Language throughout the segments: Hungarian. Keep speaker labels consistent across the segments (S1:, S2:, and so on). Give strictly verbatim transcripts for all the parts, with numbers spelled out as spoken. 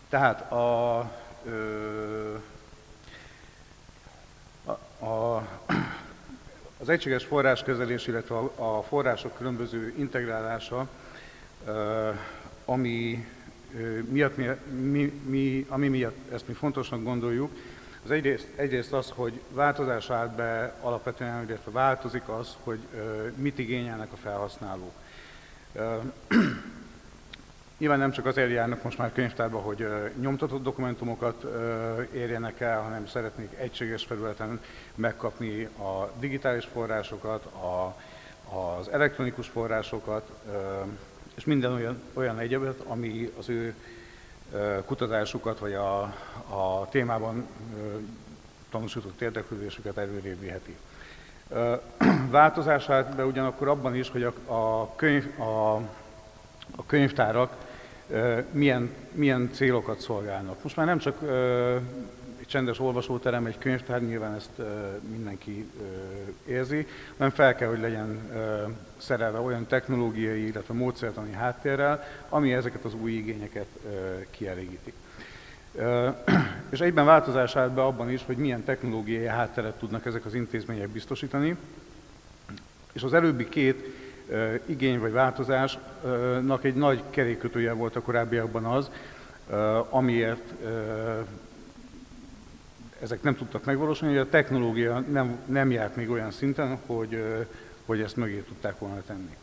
S1: Tehát a, ö, a, a, az egységes forráskezelés, illetve a, a források különböző integrálása, ö, ami, ö, miatt mi, mi, mi, ami miatt ezt mi fontosnak gondoljuk, az egyrészt, egyrészt az, hogy változás állt be alapvetően, illetve változik az, hogy ö, mit igényelnek a felhasználók. Ö, Nyilván nem csak azért járnak most már könyvtárba, hogy ö, nyomtatott dokumentumokat ö, érjenek el, hanem szeretnék egységes felületen megkapni a digitális forrásokat, a, az elektronikus forrásokat, ö, és minden olyan, olyan egyebet, ami az ő ö, kutatásukat, vagy a, a témában ö, tanúsított érdeklődésüket előrébb viheti. Változását be ugyanakkor abban is, hogy a, a, könyv, a, a könyvtárak milyen, milyen célokat szolgálnak. Most már nem csak egy csendes olvasóterem, egy könyvtár, nyilván ezt mindenki érzi, hanem fel kell, hogy legyen szerelve olyan technológiai, illetve módszertani háttérrel, ami ezeket az új igényeket kielégíti. És egyben változás állt be abban is, hogy milyen technológiai hátteret tudnak ezek az intézmények biztosítani, és az előbbi két uh, igény vagy változásnak egy nagy kerékkötője volt a korábbiakban az, uh, amiért uh, ezek nem tudtak megvalósulni, hogy a technológia nem, nem járt még olyan szinten, hogy, uh, hogy ezt mögé tudták volna tenni.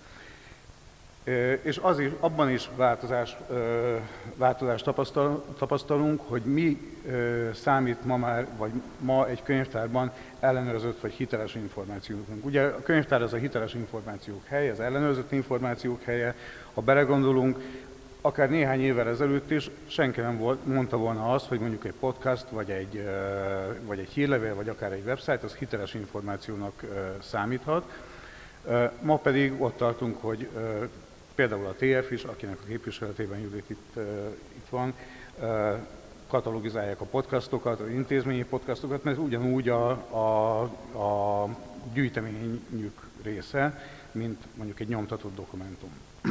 S1: Uh, és az is, abban is változás, uh, változást tapasztal, tapasztalunk, hogy mi uh, számít ma már, vagy ma egy könyvtárban ellenőrzött vagy hiteles információknak. Ugye a könyvtár az a hiteles információk helye, az ellenőrzött információk helye. Ha belegondolunk, akár néhány évvel ezelőtt is senki nem volt, mondta volna azt, hogy mondjuk egy podcast, vagy egy, vagy egy hírlevél, vagy akár egy website, az hiteles információnak számíthat. Ma pedig ott tartunk, hogy például a té ef is, akinek a képviseletében Judit itt, itt van, katalogizálják a podcastokat, az intézményi podcastokat, mert ugyanúgy a, a, a gyűjteményük része, mint mondjuk egy nyomtatott dokumentum.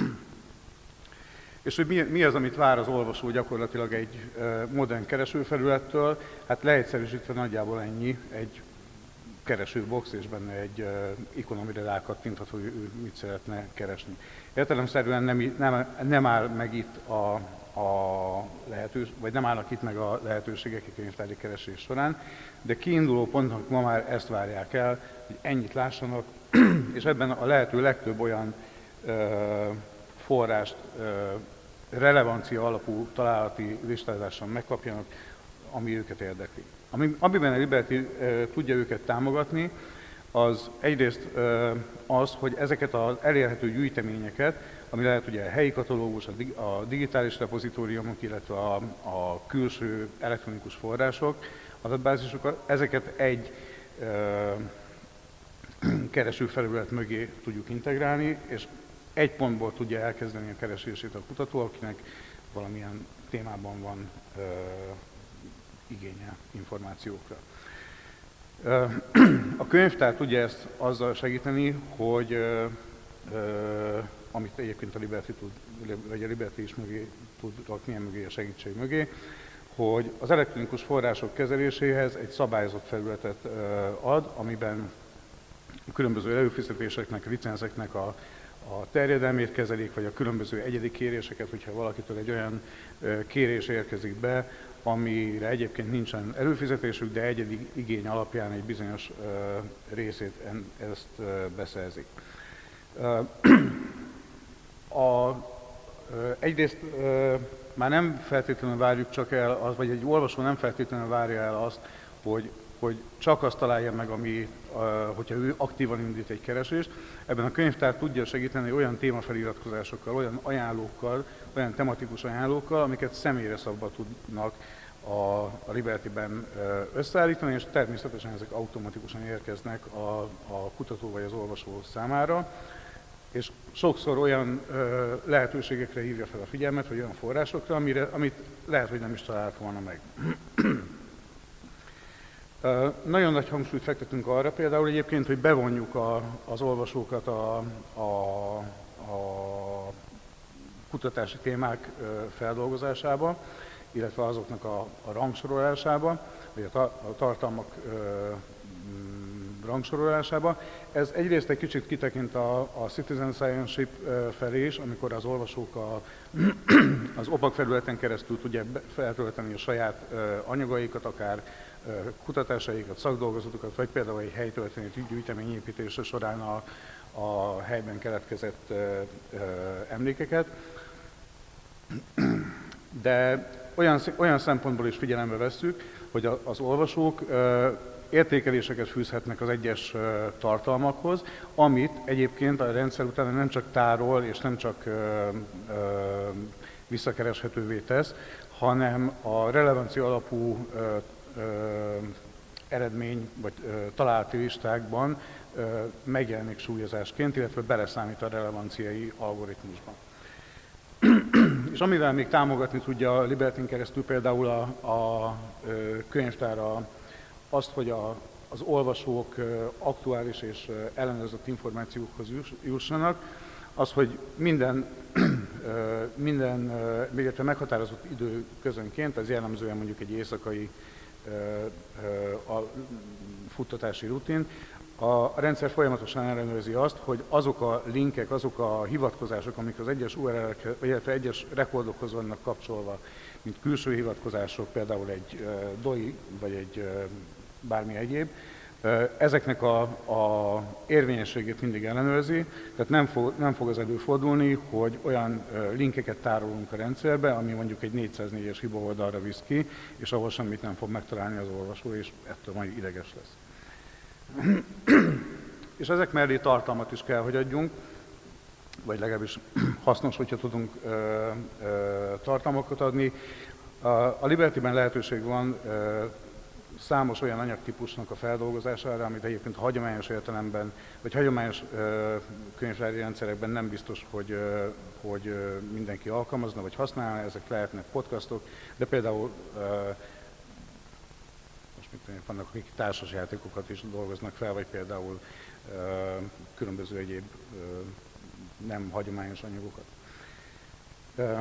S1: És hogy mi, mi az, amit vár az olvasó gyakorlatilag egy modern keresőfelülettől? Hát leegyszerűsítve nagyjából ennyi, egy keresőbox és benne egy ikon, amire rákattinthat, hogy ő mit szeretne keresni. Értelemszerűen nem, nem, nem áll meg itt a, a lehetőség, vagy nem állnak itt meg a lehetőségek a könyvtári keresés során, de kiinduló pontnak ma már ezt várják el, hogy ennyit lássanak, és ebben a lehető legtöbb olyan ö, forrást ö, relevancia alapú találati listázással megkapjanak, ami őket érdekli. Ami, amiben a Liberty ö, tudja őket támogatni, az egyrészt ö, az, hogy ezeket az elérhető gyűjteményeket, ami lehet ugye a helyi katalógus, a digitális repozitóriumok, illetve a, a külső elektronikus források, adatbázisok, ezeket egy ö, keresőfelület mögé tudjuk integrálni, és egy pontból tudja elkezdeni a keresését a kutató, akinek valamilyen témában van ö, igénye információkra. Ö, a könyvtár tudja ezt azzal segíteni, hogy ö, ö, amit egyébként a Liberty tud, vagy a Liberty is mögé tud rakni, mögé a segítség mögé, hogy az elektronikus források kezeléséhez egy szabályozott felületet ad, amiben a különböző előfizetéseknek, licenceknek a, a terjedelmét kezelik, vagy a különböző egyedi kéréseket, hogyha valakitől egy olyan kérés érkezik be, amire egyébként nincsen előfizetésük, de egyedi igény alapján egy bizonyos részét ezt beszerzik. A, egyrészt már nem feltétlenül várjuk csak el, az, vagy egy olvasó nem feltétlenül várja el azt, hogy, hogy csak azt találja meg, ami, hogyha ő aktívan indít egy keresést. Ebben a könyvtár tudja segíteni olyan témafeliratkozásokkal, olyan ajánlókkal, olyan tematikus ajánlókkal, amiket személyre szabva tudnak a, a Liberty-ben összeállítani, és természetesen ezek automatikusan érkeznek a, a kutató vagy az olvasó számára. És sokszor olyan ö, lehetőségekre hívja fel a figyelmet, vagy olyan forrásokra, amire, amit lehet, hogy nem is talált volna meg. ö, nagyon nagy hangsúlyt fektetünk arra például egyébként, hogy bevonjuk a, az olvasókat a, a, a kutatási témák ö, feldolgozásába, illetve azoknak a, a rangsorolásába, vagy a, ta, a tartalmak ö, mm, rangsorolásába. Ez egyrészt egy kicsit kitekint a, a citizenship felé is, amikor az olvasók a, az opak felületen keresztül tudják feltölteni a saját ö, anyagaikat, akár ö, kutatásaikat, szakdolgozatokat, vagy például egy helytörténeti gyűjteményépítése során a, a helyben keletkezett ö, ö, emlékeket. De olyan, olyan szempontból is figyelembe vesszük, hogy az olvasók ö, értékeléseket fűzhetnek az egyes ö, tartalmakhoz, amit egyébként a rendszer utána nem csak tárol és nem csak ö, ö, visszakereshetővé tesz, hanem a relevancia alapú ö, ö, eredmény vagy ö, találati listákban ö, megjelenik súlyozásként, illetve beleszámít a relevanciai algoritmusban. És amivel még támogatni tudja a Libertyn keresztül például a, a könyvtára azt, hogy a, az olvasók aktuális és ellenőrzött információkhoz jussanak, az, hogy minden, minden illetve meghatározott időközönként, ez jellemzően mondjuk egy éjszakai a futtatási rutin, a rendszer folyamatosan ellenőrzi azt, hogy azok a linkek, azok a hivatkozások, amik az egyes u er el-ekhez, illetve egyes rekordokhoz vannak kapcsolva, mint külső hivatkozások, például egy dé o i vagy egy bármi egyéb, ezeknek a, a érvényességét mindig ellenőrzi, tehát nem fog, nem fog az előfordulni, hogy olyan linkeket tárolunk a rendszerbe, ami mondjuk egy négyszáznégyes hiba oldalra visz ki, és ahol semmit nem fog megtalálni az olvasó, és ettől majd ideges lesz. És ezek mellé tartalmat is kell, hogy adjunk, vagy legalábbis hasznos, hogyha tudunk ö, ö, tartalmakat adni. A, a Libertyben lehetőség van ö, számos olyan anyagtípusnak a feldolgozására, amit egyébként hagyományos értelemben, vagy hagyományos ö, könyvtári rendszerekben nem biztos, hogy, ö, hogy ö, mindenki alkalmazna, vagy használna, ezek lehetnek podcastok, de például ö, vannak, akik társasjátékokat is dolgoznak fel, vagy például ö, különböző egyéb ö, nem hagyományos anyagokat. Ö,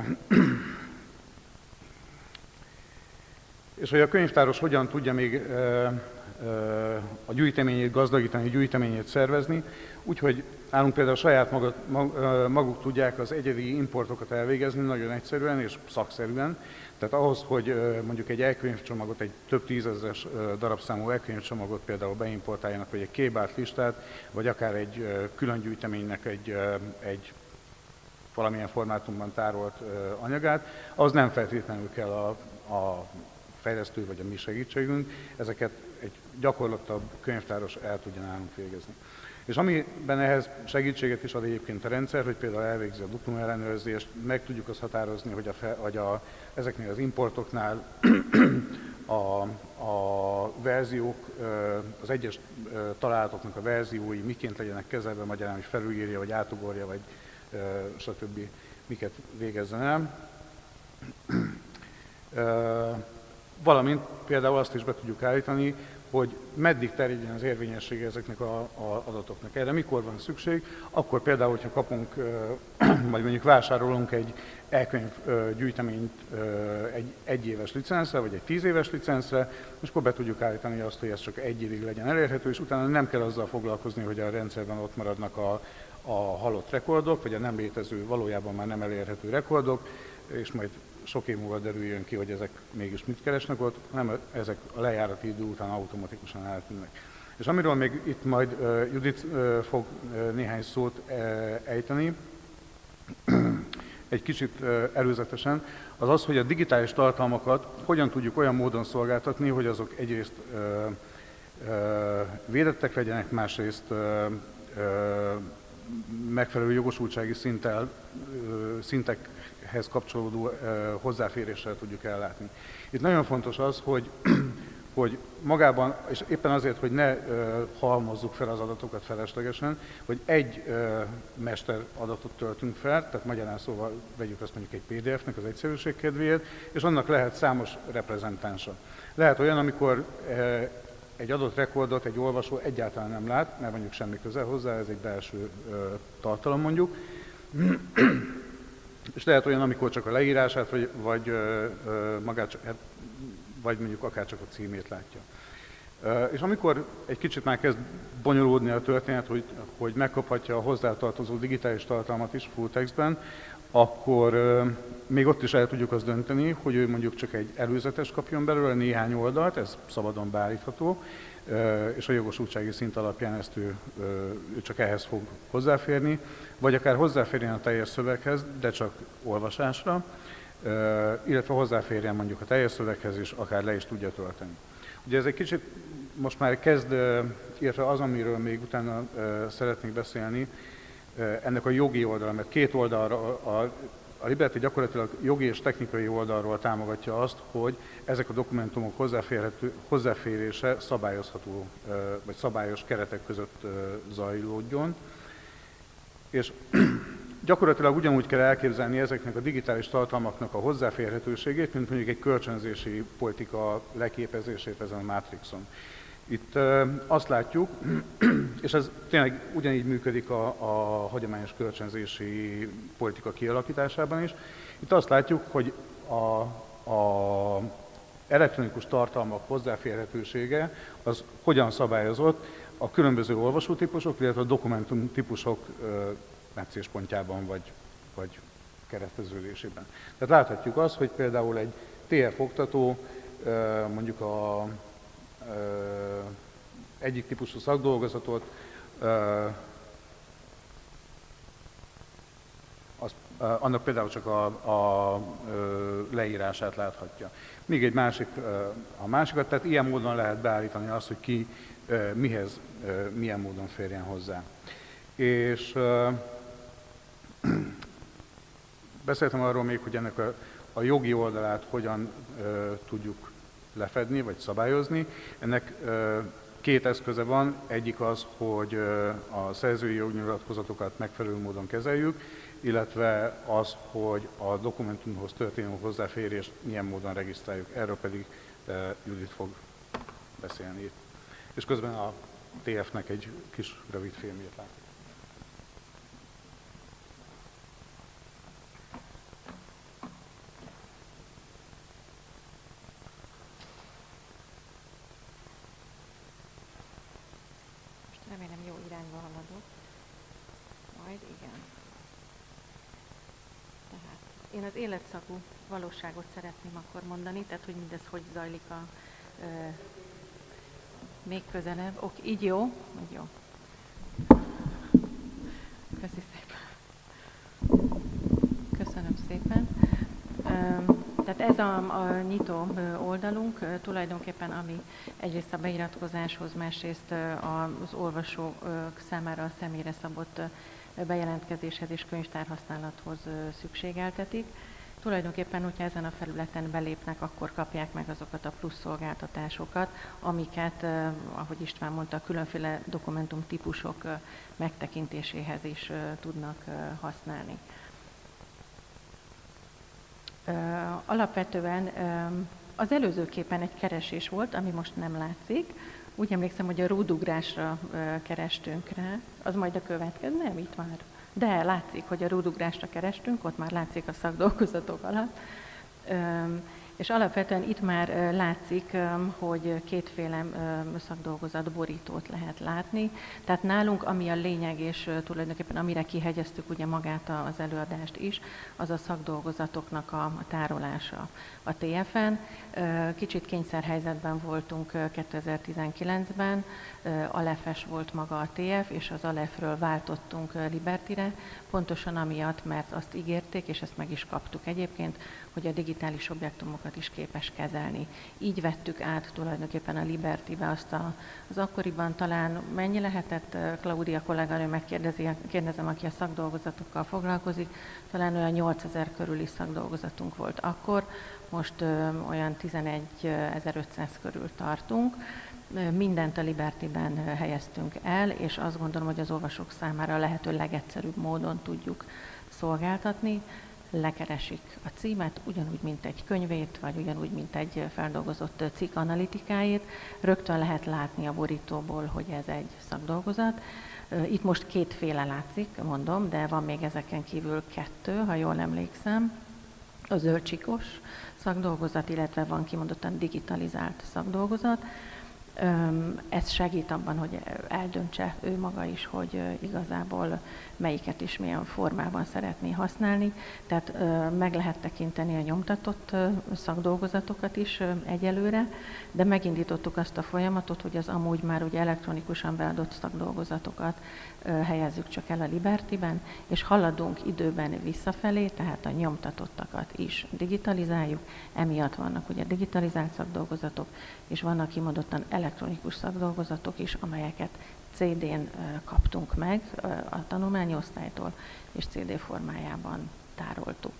S1: és hogy a könyvtáros hogyan tudja még ö, ö, a gyűjteményét gazdagítani, a gyűjteményét szervezni, úgyhogy nálunk például saját maguk, maguk tudják az egyedi importokat elvégezni nagyon egyszerűen és szakszerűen. Tehát ahhoz, hogy mondjuk egy e-könyvcsomagot, egy több tízezres darabszámú e-könyvcsomagot például beimportáljanak, vagy egy kébárt listát, vagy akár egy külön gyűjteménynek egy, egy valamilyen formátumban tárolt anyagát, ahhoz nem feltétlenül kell a, a fejlesztő vagy a mi segítségünk, ezeket egy gyakorlatabb könyvtáros el tudja nálunk végezni. És amiben ehhez segítséget is ad egyébként a rendszer, hogy például elvégzi a dupla ellenőrzést, meg tudjuk azt határozni, hogy, a, hogy a, ezeknél az importoknál a, a verziók, az egyes találatoknak a verziói miként legyenek kezelve, magyarán, hogy felülírja, vagy átugorja, vagy stb. Miket végezzen el. Valamint például azt is be tudjuk állítani, hogy meddig terjedjen az érvényessége ezeknek az adatoknak. Erre mikor van szükség? Akkor például, hogyha kapunk, vagy mondjuk vásárolunk egy e-könyv gyűjteményt egy egyéves licenszre, vagy egy tíz éves licenszre, és akkor be tudjuk állítani azt, hogy ez csak egy évig legyen elérhető, és utána nem kell azzal foglalkozni, hogy a rendszerben ott maradnak a, a halott rekordok, vagy a nem létező, valójában már nem elérhető rekordok, és majd sok év múlva derüljön ki, hogy ezek mégis mit keresnek ott, hanem ezek a lejárati idő után automatikusan eltűnnek. És amiről még itt majd uh, Judit uh, fog uh, néhány szót uh, ejteni, egy kicsit uh, előzetesen, az az, hogy a digitális tartalmakat hogyan tudjuk olyan módon szolgáltatni, hogy azok egyrészt uh, uh, védettek legyenek, másrészt uh, uh, megfelelő jogosultsági szinttel, uh, szintek hez kapcsolódó uh, hozzáféréssel tudjuk ellátni. Itt nagyon fontos az, hogy, hogy magában, és éppen azért, hogy ne uh, halmozzuk fel az adatokat feleslegesen, hogy egy uh, mester adatot töltünk fel, tehát magyarán szóval vegyük azt mondjuk egy pé dé ef-nek az egyszerűség kedvéért, és annak lehet számos reprezentánsa. Lehet olyan, amikor uh, egy adott rekordot egy olvasó egyáltalán nem lát, mert mondjuk semmi köze hozzá, ez egy belső uh, tartalom mondjuk, És lehet olyan, amikor csak a leírását, vagy, vagy, ö, ö, magát, vagy mondjuk akár csak a címét látja. És amikor egy kicsit már kezd bonyolódni a történet, hogy, hogy megkaphatja a hozzátartozó digitális tartalmat is full textben, akkor még ott is el tudjuk azt dönteni, hogy ő mondjuk csak egy előzetes kapjon belőle néhány oldalt, ez szabadon beállítható, és a jogosultsági szint alapján ezt ő, ő csak ehhez fog hozzáférni, vagy akár hozzáférjen a teljes szöveghez, de csak olvasásra, illetve hozzáférjen mondjuk a teljes szöveghez, és akár le is tudja tölteni. Ugye ez egy kicsit most már kezd, illetve az, amiről még utána szeretnék beszélni, ennek a jogi oldala, mert két oldalra, a, a Liberty gyakorlatilag jogi és technikai oldalról támogatja azt, hogy ezek a dokumentumok hozzáférhető, hozzáférése szabályozható, vagy szabályos keretek között zajlódjon. És gyakorlatilag ugyanúgy kell elképzelni ezeknek a digitális tartalmaknak a hozzáférhetőségét, mint mondjuk egy kölcsönzési politika leképezését ezen a Matrixon. Itt azt látjuk, és ez tényleg ugyanígy működik a, a hagyományos kölcsönzési politika kialakításában is, itt azt látjuk, hogy a, a elektronikus tartalmak hozzáférhetősége az hogyan szabályozott a különböző olvasótípusok, illetve a dokumentumtípusok meccéspontjában vagy, vagy kereszteződésében. Tehát láthatjuk azt, hogy például egy té ef oktató mondjuk a egyik típusú szakdolgozatot az, annak például csak a, a leírását láthatja. Még egy másik a másikat, tehát ilyen módon lehet beállítani azt, hogy ki mihez, milyen módon férjen hozzá. És beszéltem arról még, hogy ennek a, a jogi oldalát hogyan ö, tudjuk lefedni, vagy szabályozni. Ennek ö, két eszköze van. Egyik az, hogy ö, a szerzői jognyilatkozatokat megfelelő módon kezeljük, illetve az, hogy a dokumentumhoz történő hozzáférést milyen módon regisztráljuk. Erről pedig ö, Judit fog beszélni itt. És közben a té ef-nek egy kis rövid filmjét látunk.
S2: Remélem jó irányba haladok. Majd igen. Tehát én az életszagú valóságot szeretném akkor mondani, tehát hogy mindez hogy zajlik a e, még közelebb. Ok, így jó? Így jó. Köszi szépen. Köszönöm szépen. Tehát ez a, a nyitó oldalunk tulajdonképpen, ami egyrészt a beiratkozáshoz, másrészt az olvasók számára a személyre szabott bejelentkezéshez és könyvtárhasználathoz szükségeltetik. Tulajdonképpen, hogyha ezen a felületen belépnek, akkor kapják meg azokat a plusz szolgáltatásokat, amiket, ahogy István mondta, különféle dokumentumtípusok megtekintéséhez is tudnak használni. Alapvetően az előző képen egy keresés volt, ami most nem látszik. Úgy emlékszem, hogy a rúdugrásra kerestünk rá. Az majd a következő, nem itt már. De látszik, hogy a rúdugrásra kerestünk, ott már látszik a szakdolgozatok alatt. És alapvetően itt már látszik, hogy kétféle szakdolgozat borítót lehet látni. Tehát nálunk, ami a lényeg, és tulajdonképpen amire kihegyeztük ugye magát az előadást is, az a szakdolgozatoknak a tárolása a té efen. Kicsit kényszerhelyzetben voltunk kétezer-tizenkilencben, alefes volt maga a té ef, és az alefről váltottunk Libertyre, pontosan amiatt, mert azt ígérték, és ezt meg is kaptuk egyébként, hogy a digitális objektumokat is képes kezelni. Így vettük át tulajdonképpen a Libertybe azt a, az akkoriban talán mennyi lehetett, Klaudia kolléganő megkérdezi, kérdezem, aki a szakdolgozatokkal foglalkozik, talán olyan nyolcezer körüli szakdolgozatunk volt akkor, most ö, olyan tizenegyezer-ötszáz körül tartunk. Mindent a Libertyben helyeztünk el, és azt gondolom, hogy az olvasók számára a lehető legegyszerűbb módon tudjuk szolgáltatni. lekeresik a címet, ugyanúgy, mint egy könyvét, vagy ugyanúgy, mint egy feldolgozott cikk analitikáját, rögtön lehet látni a borítóból, hogy ez egy szakdolgozat. Itt most kétféle látszik, mondom, de van még ezeken kívül kettő, ha jól emlékszem. A zöldcsikos szakdolgozat, illetve van kimondottan digitalizált szakdolgozat. Ez segít abban, hogy eldöntse ő maga is, hogy igazából melyiket is milyen formában szeretné használni. Tehát meg lehet tekinteni a nyomtatott szakdolgozatokat is egyelőre, de megindítottuk azt a folyamatot, hogy az amúgy már ugye elektronikusan beadott szakdolgozatokat helyezzük csak el a Libertyben, és haladunk időben visszafelé, tehát a nyomtatottakat is digitalizáljuk. Emiatt vannak ugye digitalizált szakdolgozatok, és vannak kimondottan elektronikus szakdolgozatok is, amelyeket cé dén kaptunk meg a tanulmányosztálytól, és cé dé formájában tároltuk.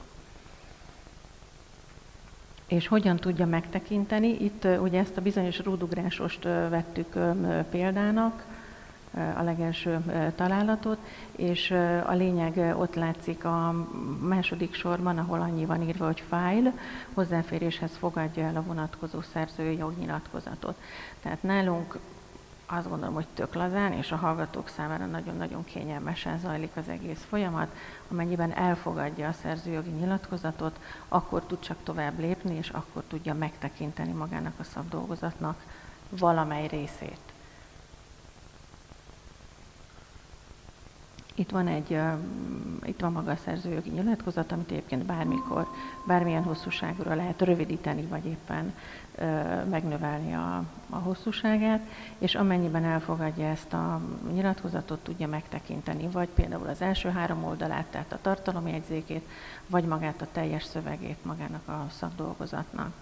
S2: És hogyan tudja megtekinteni? Itt ugye ezt a bizonyos rúdugrásost vettük példának, a legelső találatot, és a lényeg ott látszik a második sorban, ahol annyi van írva, hogy file, hozzáféréshez fogadja el a vonatkozó szerzői jognyilatkozatot. Tehát nálunk azt gondolom, hogy tök lazán, és a hallgatók számára nagyon-nagyon kényelmesen zajlik az egész folyamat. Amennyiben elfogadja a szerzőjogi nyilatkozatot, akkor tud csak tovább lépni, és akkor tudja megtekinteni magának a szakdolgozatnak valamely részét. Itt van egy, uh, itt van maga a szerzőjogi nyilatkozat, amit egyébként bármikor, bármilyen hosszúságúra lehet rövidíteni, vagy éppen uh, megnövelni a, a hosszúságát, és amennyiben elfogadja ezt a nyilatkozatot, tudja megtekinteni, vagy például az első három oldalát, tehát a tartalomjegyzékét, vagy magát a teljes szövegét magának a szakdolgozatnak.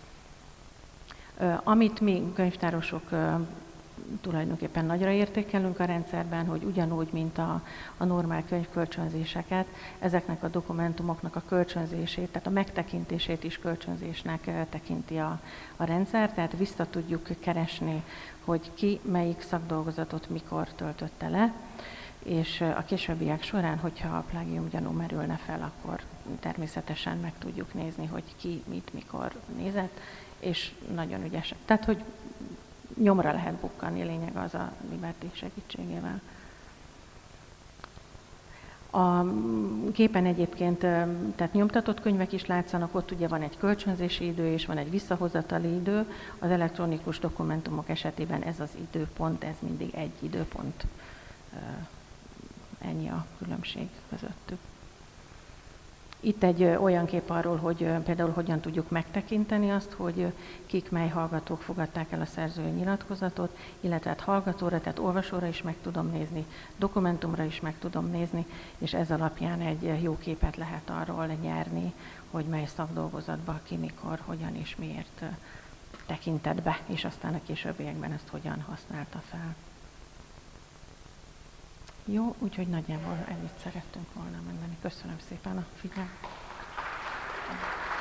S2: Uh, amit mi könyvtárosok uh, tulajdonképpen nagyra értékelünk a rendszerben, hogy ugyanúgy, mint a, a normál könyvkölcsönzéseket, ezeknek a dokumentumoknak a kölcsönzését, tehát a megtekintését is kölcsönzésnek tekinti a, a rendszer, tehát vissza tudjuk keresni, hogy ki melyik szakdolgozatot mikor töltötte le, és a későbbiek során, hogyha a plágium gyanú merülne fel, akkor természetesen meg tudjuk nézni, hogy ki mit mikor nézett, és nagyon ügyesen. Tehát, hogy nyomra lehet bukkanni, lényeg az a Liberty segítségével. A képen egyébként, tehát nyomtatott könyvek is látszanak, ott ugye van egy kölcsönzési idő és van egy visszahozatali idő. Az elektronikus dokumentumok esetében ez az időpont, ez mindig egy időpont. Ennyi a különbség közöttük. Itt egy olyan kép arról, hogy például hogyan tudjuk megtekinteni azt, hogy kik, mely hallgatók fogadták el a szerzői nyilatkozatot, illetve hát hallgatóra, tehát olvasóra is meg tudom nézni, dokumentumra is meg tudom nézni, és ez alapján egy jó képet lehet arról nyerni, hogy mely szakdolgozatba ki, mikor, hogyan és miért tekintett be, és aztán a későbbiekben ezt hogyan használta fel. Jó, úgyhogy nagyjából ennyit szerettünk volna mondani. Köszönöm szépen a figyelmet.